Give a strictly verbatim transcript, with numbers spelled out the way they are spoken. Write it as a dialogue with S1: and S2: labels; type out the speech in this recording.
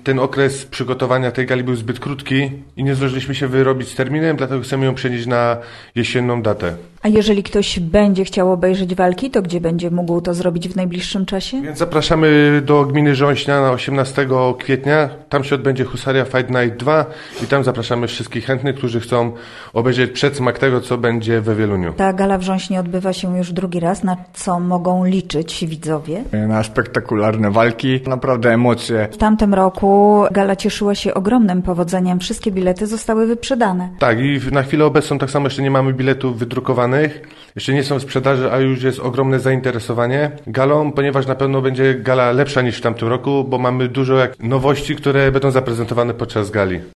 S1: ten okres przygotowania tej gali był zbyt krótki i nie zdążyliśmy się wyrobić z terminem, dlatego chcemy ją przenieść na jesienną datę.
S2: A jeżeli ktoś będzie chciał obejrzeć walki, to gdzie będzie mógł to zrobić w najbliższym czasie?
S1: Więc zapraszamy do gminy Rząśnia na osiemnastego kwietnia. Tam się odbędzie Husaria Fight Night dwa i tam zapraszamy wszystkich chętnych, którzy chcą obejrzeć przedsmak tego, co będzie we Wieluniu.
S2: Ta gala w Rząśnie odbywa się już drugi raz. Na co mogą liczyć widzowie?
S3: Na spektakularne walki, naprawdę emocje.
S2: W tamtym roku gala cieszyła się ogromnym powodzeniem. Wszystkie bilety zostały wyprzedane.
S1: Tak, i na chwilę obecną tak samo jeszcze nie mamy biletów wydrukowanych. Jeszcze nie są w sprzedaży, a już jest ogromne zainteresowanie galą, ponieważ na pewno będzie gala lepsza niż w tamtym roku, bo mamy dużo jak nowości, które będą zaprezentowane podczas gali.